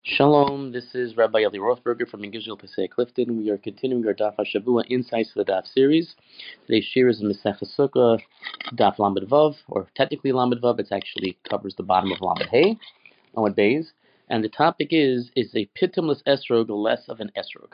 Shalom, this is Rabbi Eli Rothberger from Yingizhel Pesach Clifton. We are continuing our Daf HaShavua Insights for the Daf series. Today's shir is in Masechah Sukkah, Daf Lamed Vav, or technically Lamed Vav. It actually covers the bottom of Lamed Hey, Lamed Beis. And the topic is a pitumless esrog less of an esrog?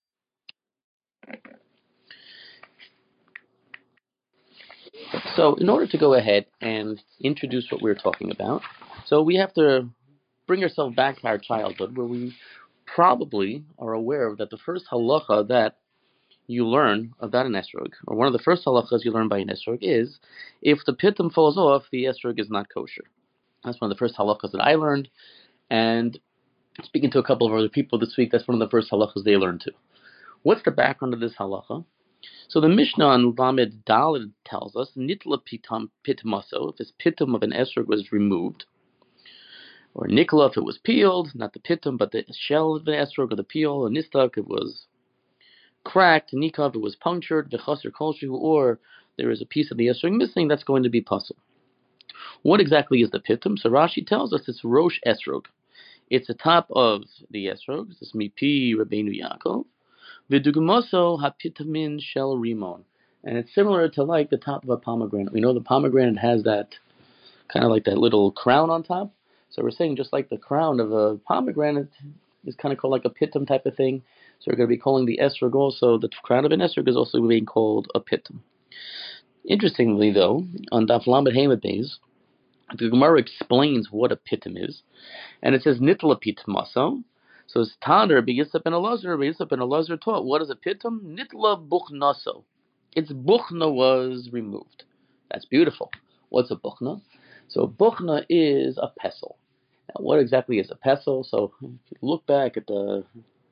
So in order to go ahead and introduce what we're talking about, so we have to bring ourselves back to our childhood where we probably are aware that the first halacha that you learn about an esrog, or one of the first halachas you learn by an esrog, is if the pitum falls off, the esrog is not kosher. That's one of the first halachas that I learned, and speaking to a couple of other people this week, that's one of the first halachas they learned too. What's the background of this halacha? So the Mishnah on Lamed Daled tells us, Nitla pitam pitmaso, if this pitum of an esrog was removed, or nikla if it was peeled, not the pitum, but the shell of the esrog or the peel, or nistak if it was cracked, nikav it was punctured, v'chaser kolshu, or there is a piece of the esrog missing, that's going to be pasul. What exactly is the pitum? So Rashi tells us it's rosh esrog. It's the top of the esrog. This is mipi Rabbeinu Yaakov. V'dugmaso hapitamin shel rimon. And it's similar to like the top of a pomegranate. We know the pomegranate has that kind of like that little crown on top. So we're saying just like the crown of a pomegranate is kind of called like a pitum type of thing. So we're going to be calling the esrog also, the crown of an esrog is also being called a pitum. Interestingly though, on Daf Lamed Hey Beis, the Gemara explains what a pitum is. And it says nitla pitmaso. So it's Taner, B'Yisap and Elazar taught, what is a pitum? Nitla buchnaso. Its buchna was removed. That's beautiful. What's a buchna? So a buchna is a pestle. Now, what exactly is a pestle? So if you look back at the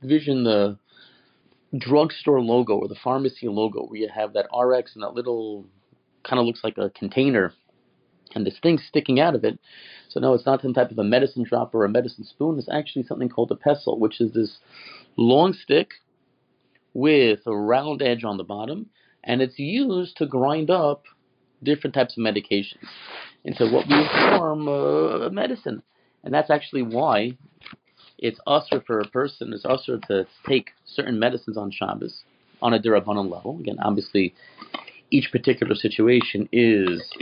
drugstore logo or the pharmacy logo, where you have that RX and that little, kind of looks like a container, and this thing sticking out of it. So no, it's not some type of a medicine dropper or a medicine spoon. It's actually something called a pestle, which is this long stick with a round edge on the bottom, and it's used to grind up different types of medications into what we form a medicine. And that's actually why it's usher for a person, it's usher to take certain medicines on Shabbos on a Dirabanan level. Again, obviously, each particular situation is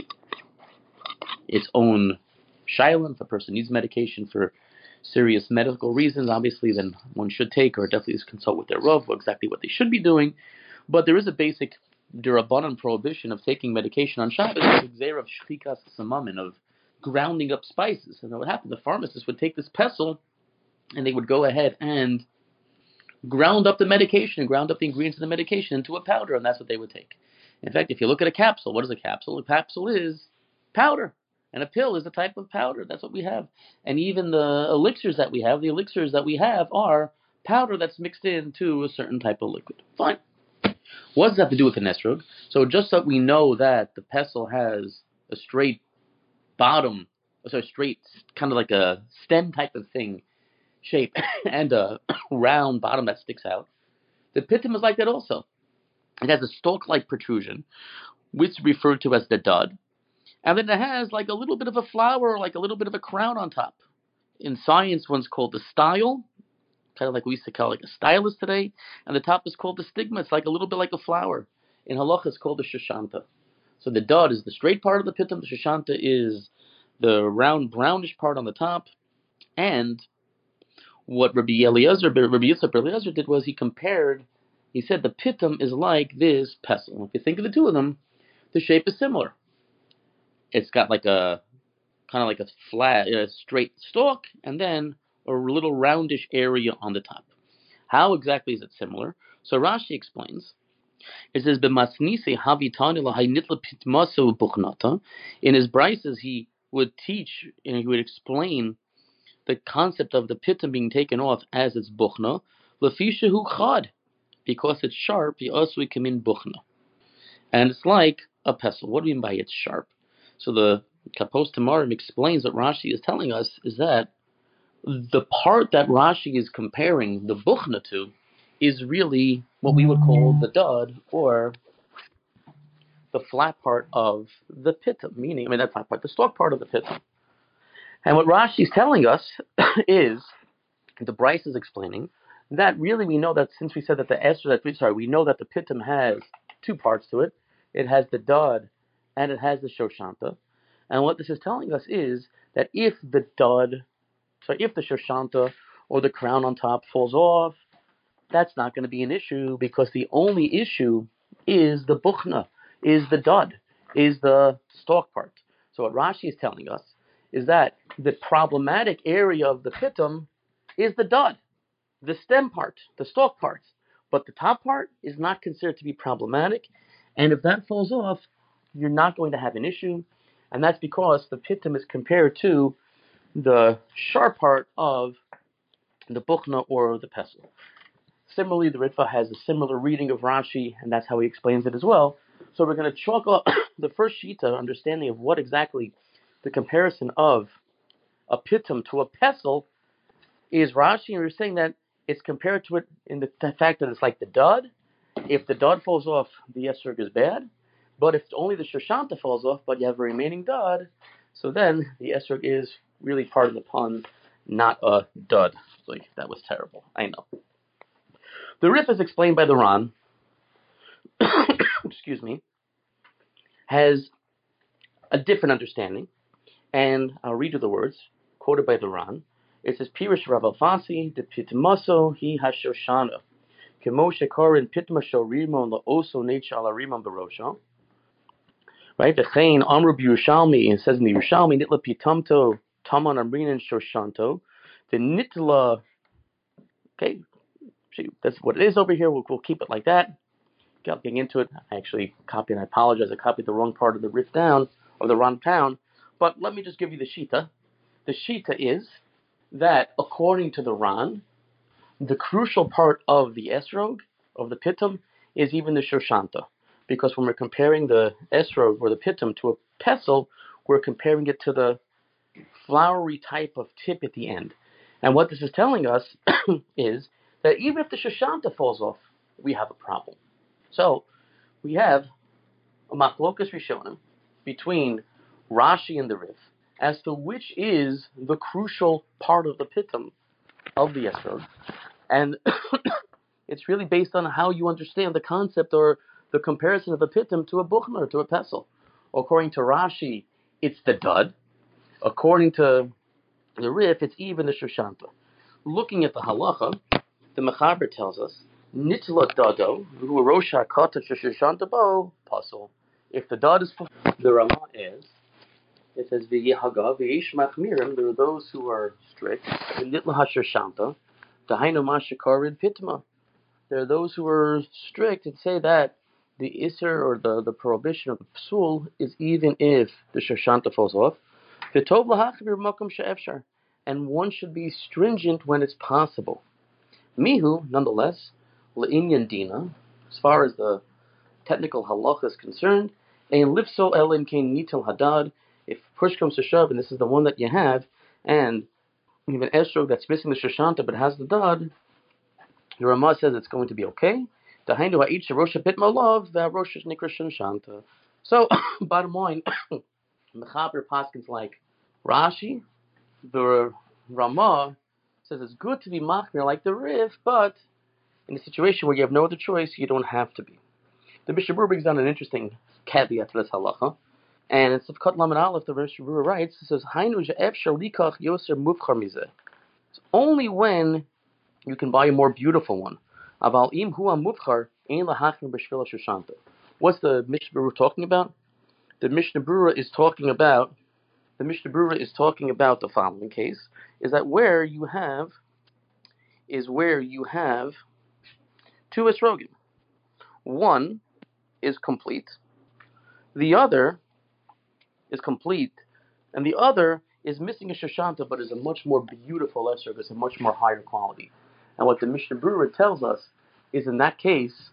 its own shayla. If a person needs medication for serious medical reasons, obviously, then one should take or definitely consult with their Rav exactly what they should be doing. But there is a basic Dirabanan prohibition of taking medication on Shabbos, of shchikas samamin, of grounding up spices. And what happened? The pharmacist would take this pestle and they would go ahead and ground up the medication, ground up the ingredients of the medication into a powder, and that's what they would take. In fact, if you look at a capsule, what is a capsule? A capsule is powder, and a pill is a type of powder. That's what we have. And even the elixirs that we have are powder that's mixed into a certain type of liquid. Fine. What does that have to do with an esrog? So just so we know that the pestle has a straight bottom, so straight, kind of like a stem type of thing, shape, and a round bottom that sticks out. The pitum is like that also. It has a stalk-like protrusion, which is referred to as the dud, and then it has like a little bit of a flower, like a little bit of a crown on top. In science, one's called the style, kind of like we used to call like a stylus today, and the top is called the stigma. It's like a little bit like a flower. In halacha, it's called the shoshanta. So the dud is the straight part of the pitum. The shoshanta is the round brownish part on the top, and what Rabbi Yitzchak Eliezer did was he said the pitum is like this pestle. If you think of the two of them, the shape is similar. It's got like a, kind of like a flat, straight stalk, and then a little roundish area on the top. How exactly is it similar? So Rashi explains. It says, in his brises, he would teach and he would explain the concept of the pitum being taken off as its buchna, lefishahu chad, because it's sharp, yasui kamin buchna. And it's like a pestle. What do we mean by it's sharp? So the Kapos Tamarim explains what Rashi is telling us is that the part that Rashi is comparing the buchna to is really what we would call the dud, or the flat part of the pitum, meaning, that flat part, the stalk part of the pitum. And what Rashi is telling us is the Bryce is explaining that really we know that since we said that we know that the Pitum has two parts to it. It has the Dud and it has the Shoshanta. And what this is telling us is that if the Shoshanta or the crown on top falls off, that's not going to be an issue because the only issue is the Buchna, is the Dud, is the stalk part. So what Rashi is telling us is that the problematic area of the Pitum is the Dud, the stem part, the stalk part. But the top part is not considered to be problematic. And if that falls off, you're not going to have an issue. And that's because the Pitum is compared to the sharp part of the Buchna or the pestle. Similarly, the Ritva has a similar reading of Rashi, and that's how he explains it as well. So we're going to chalk up the first shita, understanding of what exactly the comparison of a pitum to a pestle is Rashi, and we're saying that it's compared to it in the fact that it's like the dud. If the dud falls off, the esrog is bad. But if only the shoshanta falls off, but you have a remaining dud, so then the esrog is really, pardon the pun, not a dud. Like, that was terrible. I know. The Rif is explained by the Ran, excuse me, has a different understanding, and I'll read you the words, quoted by the Ran. It says, Pirish Rav Alfasi, de pitmaso hi hashoshana, kemo shekorin pitmasho rimon la'oso necha ala rimon barosho. Right? V'chein amru b'Yerushalmi, it says in the Yerushalmi, nitla pitamto taman amrinan shoshanto, the nitla, okay, that's what it is over here. We'll keep it like that. Getting into it, I actually copied, and I apologize, I copied the wrong part of the Rif down, or the Ran down, but let me just give you the Shita. The Shita is that, according to the Ran, the crucial part of the esrog, of the pitum, is even the shoshanta. Because when we're comparing the esrog, or the pitum, to a pestle, we're comparing it to the flowery type of tip at the end. And what this is telling us is that even if the shoshanta falls off, we have a problem. So, we have a machlokas rishonim between Rashi and the Rif as to which is the crucial part of the pitum of the esrog. And it's really based on how you understand the concept or the comparison of a pitum to a buchna or to a pestle. According to Rashi, it's the dud. According to the Rif, it's even the shoshanta. Looking at the halacha, the Mechaber tells us, Nitla dado, who rosha kata shoshanta bo, pasul. If the dud is the Ramah is, it says v'yehaga v'yesh machmirim. There are those who are strict. Nitla hashoshanta, dahainu mashakarid pitma. There are those who are strict and say that the iser or the prohibition of the psul is even if the shoshanta falls off. V'tov lahachmir makom she'efshar, and one should be stringent when it's possible. Mihu, nonetheless, le'inyan dina, as far as the technical halacha is concerned, ein lifso elin kein nitel hadad. If push comes to shove, and this is the one that you have, and you have an esrog that's missing the shoshanta but has the dad, the Ramah says it's going to be okay. So, bottom line, Mechaber paskins like Rashi, the Ramah says it's good to be machmir like the Rif, but in a situation where you have no other choice, you don't have to be. The Mishnah Berurah brings down an interesting caveat to this halacha, and in Sifkat Lamed Aleph, the Mishnah Berurah writes, it says, Hainu she'efshar likach yoser muvchar mizeh. It's only when you can buy a more beautiful one. Aval im hu muvchar ein lahachmir b'shvil shoshanta. What's the Mishnah Berurah talking about? The Mishnah Berurah is talking about the following case: is that where you have two esrogim. One is complete, the other is complete, and the other is missing a shoshanta, but is a much more beautiful esrog, it's a much more higher quality. And what the Mishnah Berurah tells us is, in that case,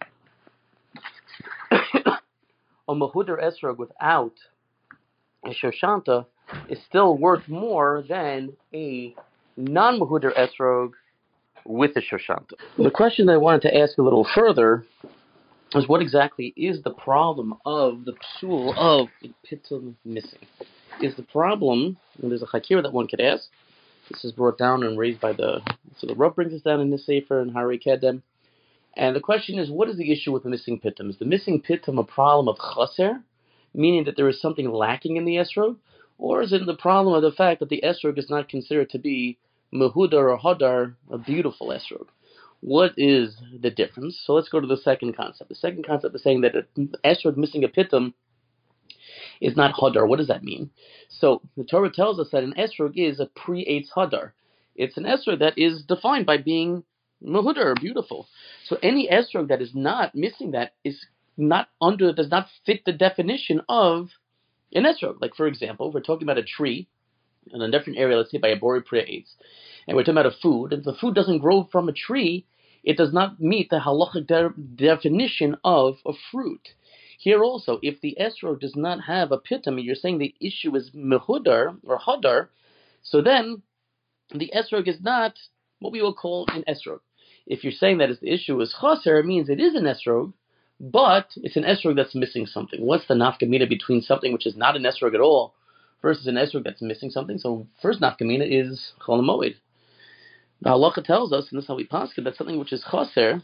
a mahudar esrog without a shoshanta is still worth more than a non-mahudar esrog with a shoshanta. The question that I wanted to ask a little further is, what exactly is the problem of the psul of the pitum missing? Is the problem, and there's a chakira that one could ask, This is brought down and raised by so the Rav brings us down in the Sefer and Hari Kedem. And the question is, what is the issue with the missing pitum? Is the missing pitum a problem of chaser, meaning that there is something lacking in the esrog, or is it the problem of the fact that the esrog is not considered to be mehudar or hadar, a beautiful esrog? What is the difference? So let's go to the second concept. The second concept is saying that an esrog missing a pitum is not hadar. What does that mean? So the Torah tells us that an esrog is a pre-eitz hadar. It's an esrog that is defined by being mehudar, beautiful. So any esrog that is not missing that is does not fit the definition of an esrog. Like, for example, we're talking about a tree in a different area, let's say by a bori pre-eitz, and we're talking about a food, and if the food doesn't grow from a tree, it does not meet the halachic definition of a fruit. Here also, if the esrog does not have a pitum, you're saying the issue is mehudar or hadar, so then the esrog is not what we will call an esrog. If you're saying that the issue is chaser, it means it is an esrog, but it's an esrog that's missing something. What's the nafkamina between something which is not an esrog at all versus an esrog that's missing something? So first nafkamina is chol hamoed. The halacha tells us, and this is how we paskin, that something which is chaser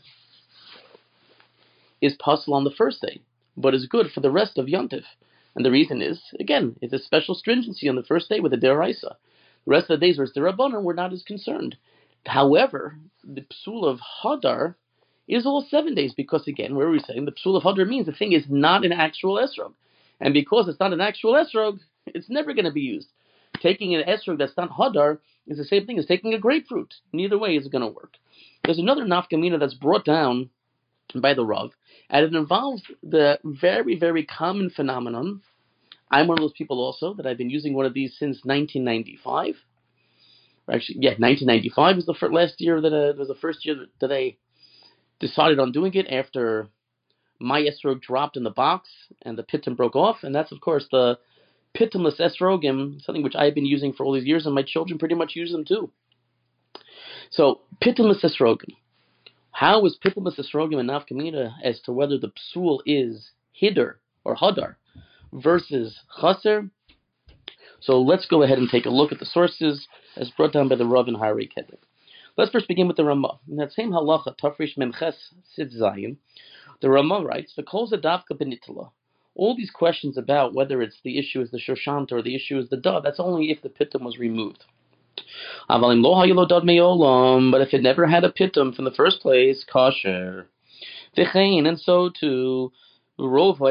is possible on the first day, but is good for the rest of Yontif. And the reason is, again, it's a special stringency on the first day with the deraisa. The rest of the days where it's derabbanan, we're not as concerned. However, the psul of hadar is all 7 days, because again, where are we saying the psul of hadar means the thing is not an actual esrog. And because it's not an actual esrog, it's never going to be used. Taking an esrog that's not hadar is the same thing as taking a grapefruit. Neither way is it going to work. There's another nafkamina that's brought down by the Rav, and it involves the very, very common phenomenon. I'm one of those people also that I've been using one of these since 1995. Actually, 1995 was the last year that it was the first year that I decided on doing it after my esrog dropped in the box and the pitum broke off, and that's of course the pitumless esrogim, something which I've been using for all these years, and my children pretty much use them too. So pitumless esrogim. How is pitumless esrogim and nafkamina as to whether the psul is hidr or hadar versus chaser? So let's go ahead and take a look at the sources as brought down by the Rav and Hari Kedem. Let's first begin with the Ramah. In that same halacha, Tafresh Memches Sid Zayin, the Ramah writes, "V'kol zadavka benitla." All these questions about whether it's the issue is the shoshant or the issue is the dove, that's only if the pitum was removed. But if it never had a pitum from the first place, kosher. V'chein, and so too, apparently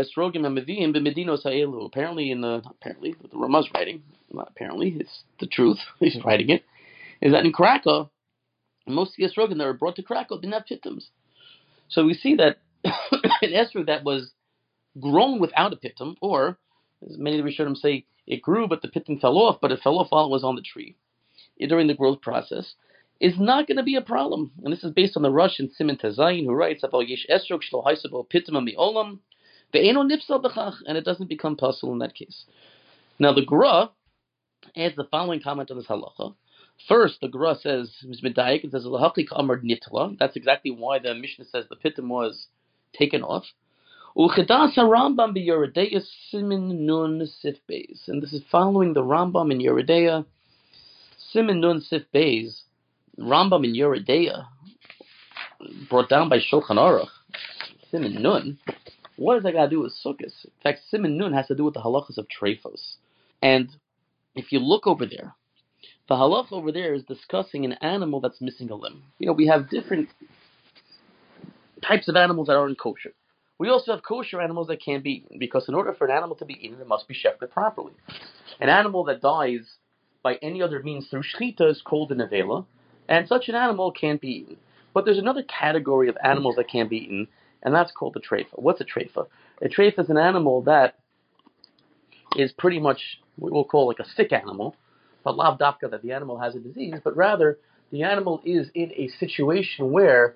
what the Ramah's writing, not apparently, it's the truth, he's writing it, is that in Krakow, most of the esrogim that were brought to Krakow didn't have pitums. So we see that an esrog that was grown without a pitum, or, as many of the Rishonim say, it grew but the pitum fell off, but it fell off while it was on the tree, during the growth process, is not going to be a problem. And this is based on the Rosh and Siman Tazayin, who writes about Yesh Esrog Shlo Haisabo Pitum Mi'olam, Ve'eno Nipsal B'chach, and it doesn't become possible in that case. Now the Gra adds the following comment on this halacha. First, the Gra says, it says, L'hakli k'amar nitla. That's exactly why the Mishnah says the pitum was taken off. U'chedas HaRambam b'Yeridea Simin Nun Sif Beis. And this is following the Rambam in Yeridea, Simin Nun Sif Beis. Rambam in Yeridea, brought down by Shulchan Aruch, Simin Nun. What does that got to do with Sukkot? In fact, Simin Nun has to do with the halachas of Trefos. And if you look over there, the halach over there is discussing an animal that's missing a limb. We have different types of animals that aren't kosher. We also have kosher animals that can't be eaten, because in order for an animal to be eaten, it must be shechted properly. An animal that dies by any other means through shechita is called an avela, and such an animal can't be eaten. But there's another category of animals that can't be eaten, and that's called a treifa. What's a treifa? A treifa is an animal that is pretty much what we'll call like a sick animal, but lav dafka that the animal has a disease, but rather the animal is in a situation where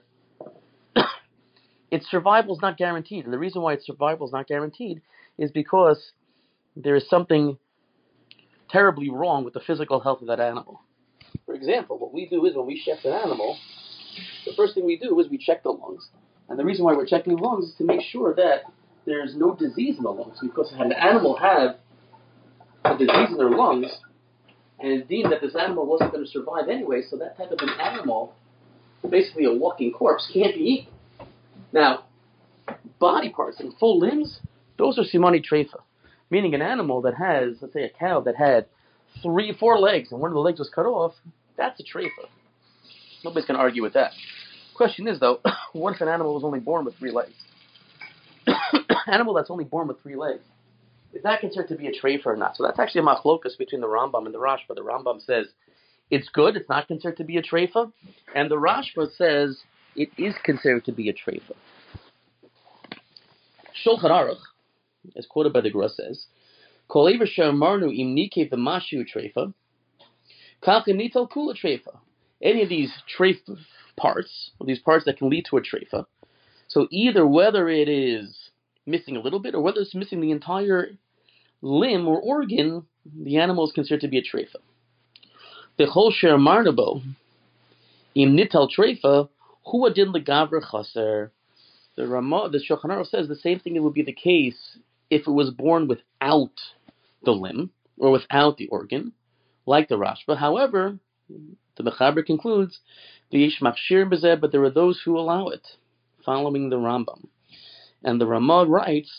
its survival is not guaranteed. And the reason why its survival is not guaranteed is because there is something terribly wrong with the physical health of that animal. For example, what we do is when we shecht an animal, the first thing we do is we check the lungs. And the reason why we're checking the lungs is to make sure that there's no disease in the lungs. Because if an animal has a disease in their lungs, and it's deemed that this animal wasn't going to survive anyway, so that type of an animal, basically a walking corpse, can't be eaten. Now, body parts and full limbs, those are simani treifa, meaning an animal that has, let's say a cow that had 3 or 4 legs and one of the legs was cut off, that's a treifa. Nobody's going to argue with that. Question is, though, what if an animal was only born with 3 legs? Animal that's only born with 3 legs, is that considered to be a treifa or not? So that's actually a machlokas between the Rambam and the Rashba. The Rambam says it's good, it's not considered to be a treifa, and the Rashba says it is considered to be a treifa. Shulchan Aruch, as quoted by the Gra, says, Kol eiver she'amarnu im nikev v'mashu treifa, kach im nital kula treifa. Any of these treifa parts, or these parts that can lead to a treifa, so either whether it is missing a little bit or whether it's missing the entire limb or organ, the animal is considered to be a treifa. V'chol she'amarnu bo im nital treifa hu adin legavra chaser. The Shulchan Aruch says the same thing would be the case if it was born without the limb or without the organ, like the Rashba. However, the Mechaber concludes, but there are those who allow it, following the Rambam. And the Ramah writes,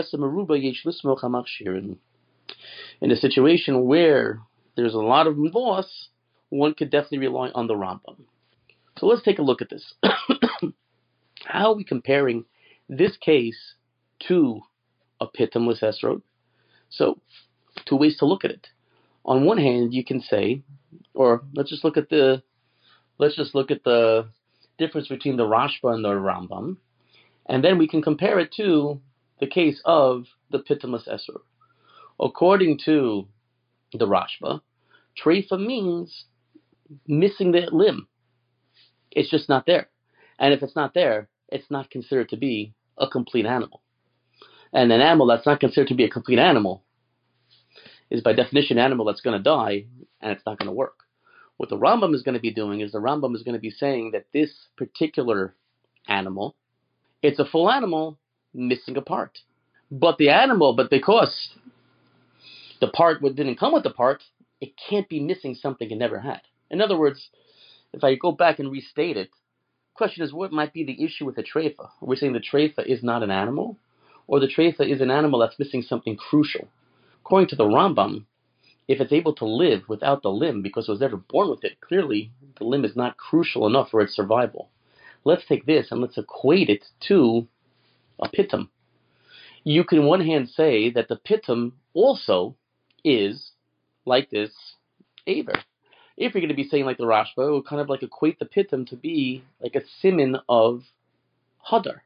in a situation where there's a lot of loss, one could definitely rely on the Rambam. So let's take a look at this. How are we comparing this case to a pitumless esrog? So, 2 ways to look at it. On one hand, you can say, or let's just look at the difference between the Rashba and the Rambam, and then we can compare it to the case of the pitumless esrog. According to the Rashba, treifa means missing the limb. It's just not there. And if it's not there, it's not considered to be a complete animal. And an animal that's not considered to be a complete animal is by definition an animal that's going to die, and it's not going to work. What the Rambam is going to be doing is the Rambam is going to be saying that this particular animal, it's a full animal missing a part. But because the part didn't come with the part, it can't be missing something it never had. In other words, if I go back and restate it, question is, what might be the issue with the treifa? Are we saying the treifa is not an animal, or the treifa is an animal that's missing something crucial? According to the Rambam, if it's able to live without the limb because it was never born with it, clearly the limb is not crucial enough for its survival. Let's take this and let's equate it to a pitum. You can on one hand say that the pitum also is like this aver. If you're going to be saying like the Rashba, it would kind of like equate the pitum to be like a siman of hadar.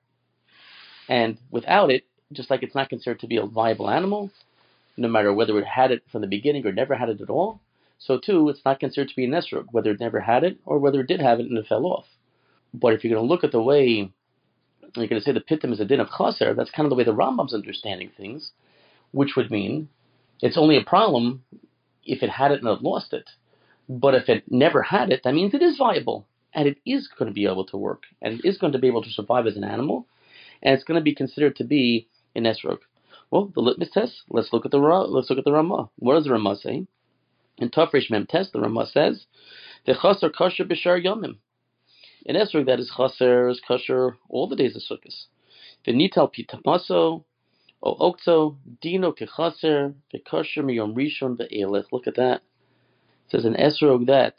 And without it, just like it's not considered to be a viable animal, no matter whether it had it from the beginning or never had it at all, so too, it's not considered to be an esrog, whether it never had it or whether it did have it and it fell off. But if you're going to look at the way, you're going to say the pitum is a din of chaser, that's kind of the way the Rambam's understanding things, which would mean it's only a problem if it had it and it lost it. But if it never had it, that means it is viable, and it is going to be able to work, and it is going to be able to survive as an animal, and it's going to be considered to be an esrog. Well, the litmus test. Let's look at the Ramah. What does the Ramah say? In Tafresh Mem test, the Ramah says, "The chaser kosher b'shar yomim." An esrog that is chaser is kosher all the days of Sukkot. The nital pitamaso o okto dino kechaser v'kosher miyom rishon ve'elech. Look at that. It says an esrog that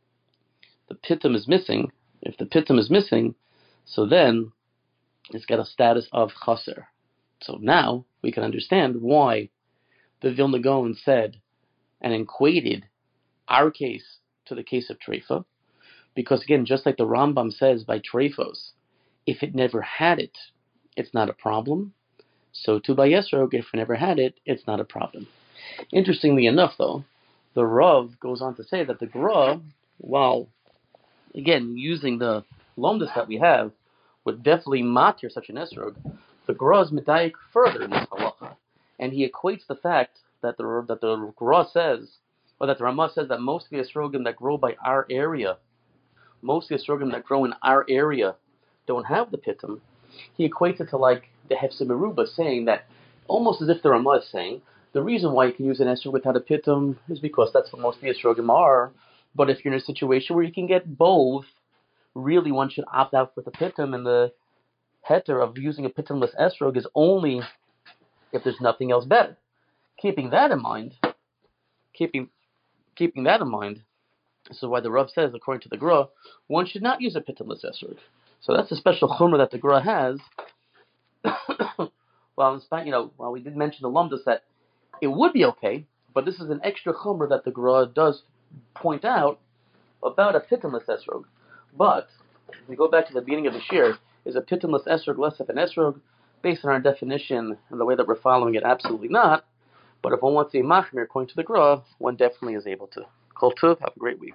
the pitum is missing. If the pitum is missing, so then it's got a status of chaser. So now we can understand why the Vilna Gaon said and equated our case to the case of treifa, because again, just like the Rambam says by treifos, if it never had it, it's not a problem. So too by esrog, if it never had it, it's not a problem. Interestingly enough, though, the Rav goes on to say that the Gra, while again using the lomdus that we have, would definitely matir such an esrog. The Gra is medayik further in this halacha, and he equates the fact that the Gra says, or that the Ramah says, that most of the esrogim that grow by our area, most of the esrogim that grow in our area, don't have the pitum. He equates it to like the Hefseh Meruba, saying that almost as if the Ramah is saying The reason why you can use an esrog without a pitum is because that's what most of the esrogim are. But if you're in a situation where you can get both, really one should opt out with a pitum, and the heter of using a pitumless esrog is only if there's nothing else better. Keeping that in mind, keeping that in mind, this is why the Rav says, according to the Gra, one should not use a pitumless esrog. So that's a special chumrah that the Gra has. While we did mention the lumdus that it would be okay, but this is an extra chumrah that the Gra does point out about a pitumless esrog. But if we go back to the beginning of the shir, is a pitumless esrog less of an esrog? Based on our definition and the way that we're following it, absolutely not. But if one wants to be machmir according to the Gra, one definitely is able to. Kol tuv, have a great week.